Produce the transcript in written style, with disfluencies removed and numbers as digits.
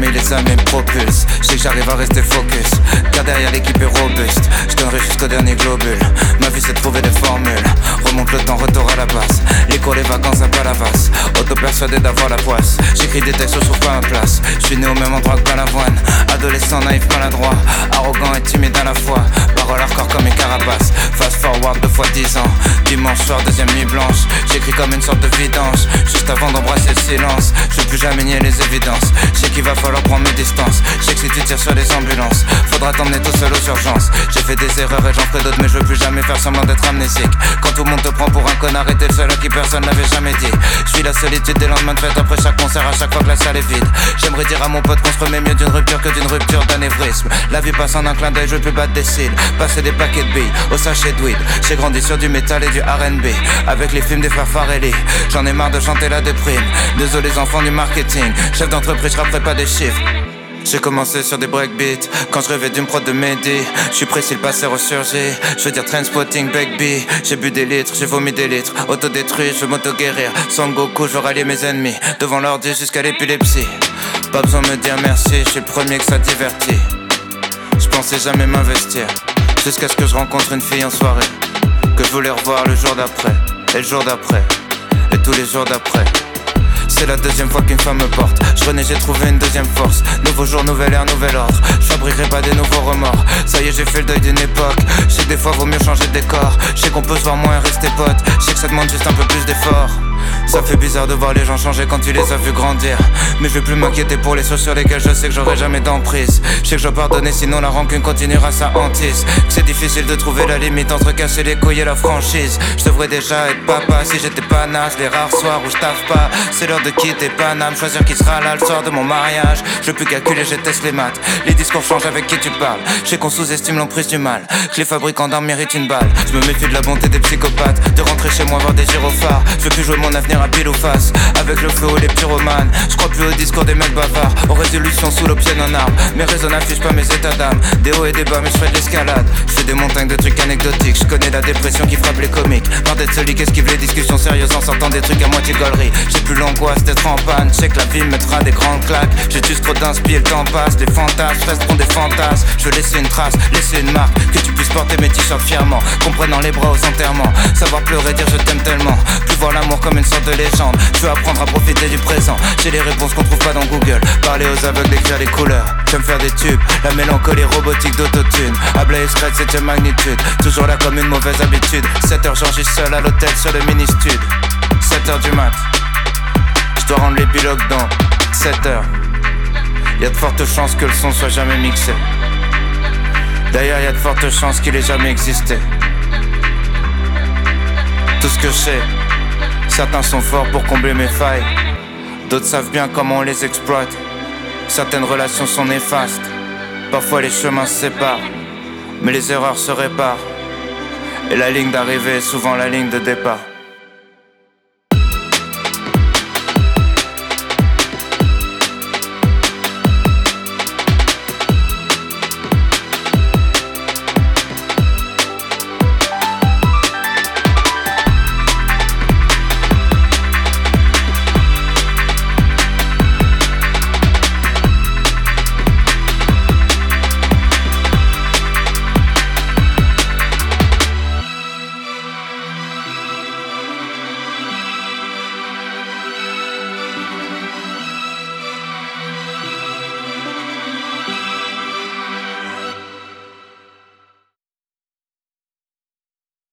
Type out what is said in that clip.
famille, les amis me propulsent. Je sais que j'arrive à rester focus, car derrière l'équipe est robuste. Je donnerai jusqu'au dernier globule. Ma vie c'est de trouver des formules. Remonte le temps, retour à la base. Les cours, les vacances à Palavas. Auto-persuadé d'avoir la poisse. J'écris des textes, je trouve pas ma place. Je suis né au même endroit que Balavoine. Adolescent naïf, maladroit, arrogant et timide à la fois. Parole hardcore comme une carapace. Fast forward 2 fois 10 ans. Dimanche soir, deuxième nuit blanche. J'écris comme une sorte de vidange. Juste avant d'embrasser le silence. Je veux plus jamais nier les évidences. Je sais qu'il va falloir prendre mes distances. Je sais que si tu tires sur les ambulances, faudra t'emmener tout seul aux urgences. J'ai fait des erreurs et j'en ferai d'autres, mais je veux plus jamais faire semblant d'être amnésique. Quand tout le monde te prend pour un connard et t'es le seul à qui personne n'avait jamais dit. Je vis la solitude des lendemains de fête après chaque concert, à chaque fois que la salle est vide. J'aimerais dire à mon pote qu'on se remet mieux d'une rupture que d'une rupture d'anévrisme. La vie passe en un clin d'œil, je veux plus battre des cils. Passer des paquets de billes au sachet de weed. J'ai grandi sur du métal et du R&B, avec les films des frères Farelli. J'en ai marre de chanter la déprime. Désolé les enfants du marketing. Chef d'entreprise, je rapperai pas des chiffres. J'ai commencé sur des breakbeats quand je rêvais d'une prod de Mehdi. Je suis précis, le passé ressurgit. Je veux dire Trainspotting, Backbee. J'ai bu des litres, j'ai vomi des litres. Autodétruit, je veux m'auto-guérir. Son Goku, je veux rallier mes ennemis. Devant l'ordi jusqu'à l'épilepsie. Pas besoin de me dire merci, je suis le premier que ça divertit. Je pensais jamais m'investir, jusqu'à ce que je rencontre une fille en soirée, que je voulais revoir le jour d'après, et le jour d'après, et tous les jours d'après. C'est la deuxième fois qu'une femme me porte. Je renais, j'ai trouvé une deuxième force. Nouveau jour, nouvel air, nouvel ordre. Je fabriquerai pas des nouveaux remords. Ça y est, j'ai fait le deuil d'une époque. Je sais que des fois vaut mieux changer de décor. Je sais qu'on peut se voir moins et rester potes. Je sais que ça demande juste un peu plus d'effort. Ça fait bizarre de voir les gens changer quand tu les as vus grandir. Mais je vais plus m'inquiéter pour les choses sur lesquelles je sais que j'aurai jamais d'emprise. Je sais que je dois pardonner sinon la rancune continuera sa hantise. Que c'est difficile de trouver la limite entre casser les couilles et la franchise. Je devrais déjà être papa si j'étais pas naze. Les rares soirs où je taffe pas, c'est l'heure de quitter Paname. Choisir qui sera là le soir de mon mariage. Je veux plus calculer, je teste les maths. Les discours changent avec qui tu parles. Je sais qu'on sous-estime l'emprise du mal, que les fabricants d'armes méritent une balle. Je me méfie de la bonté des psychopathes, de rentrer chez moi voir des gyrophares. Je veux plus jouer mon avenir à pile ou face, avec le feu ou les pyromanes. Je crois plus au discours des mecs bavards, aux résolutions sous le pied d'un arbre. Mes raisons n'affichent pas mes états d'âme, des hauts et des bas mais je fais de l'escalade. Je fais des montagnes de trucs anecdotiques, je connais la dépression qui frappe les comiques. Marre d'être celui qui esquive les discussions sérieuses en sortant des trucs à moitié gaulerie. J'ai plus l'angoisse d'être en panne, je sais que la vie me mettra des grandes claques. J'ai juste trop d'inspi, le temps passe, les fantasmes resteront des fantasmes. Je veux laisser une trace, laisser une marque, que tu puisses porter mes t-shirts fièrement, qu'on prenne dans les bras aux enterrements. Savoir pleurer, dire je t'aime tellement, plus voir l'amour comme une sorte de légende. Je veux apprendre à profiter du présent, j'ai les réponses qu'on trouve pas dans Google. Parler aux aveugles, décrire les couleurs, j'aime faire des tubes, la mélancolie robotique d'autotune. Habla et scratch, 7ème magnitude, toujours là comme une mauvaise habitude. 7h j'enregistre seul à l'hôtel sur le mini-stud. 7h du mat, je dois rendre l'épilogue dans 7h. Y'a de fortes chances que le son soit jamais mixé. D'ailleurs y'a de fortes chances qu'il ait jamais existé. Tout ce que je sais, certains sont forts pour combler mes failles, d'autres savent bien comment on les exploite. Certaines relations sont néfastes, parfois les chemins se séparent, mais les erreurs se réparent. Et la ligne d'arrivée est souvent la ligne de départ.